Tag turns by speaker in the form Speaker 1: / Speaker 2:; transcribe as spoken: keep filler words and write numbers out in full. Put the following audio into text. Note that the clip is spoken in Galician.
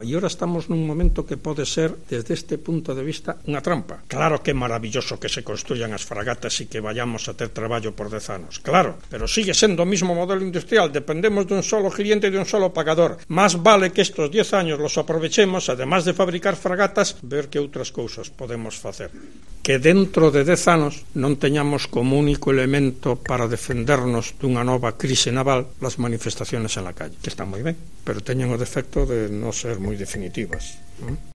Speaker 1: e ora estamos nun momento que pode ser, desde este punto de vista, unha trampa. Claro que é maravilloso que se construyan as fragatas e que vayamos a ter traballo por dez anos, claro, pero sigue sendo o mismo modelo industrial, dependemos dun solo cliente e dun solo pagador. Más vale que estos dez años los aprovechemos, además de fabricar fragatas, ver que outras cousas podemos facer. Que dentro de dez anos non teñamos como único elemento para defendernos dunha nova crise naval las manifestaciones en la calle, que están moi ben, pero teñen o defecto de non ser moi definitivas.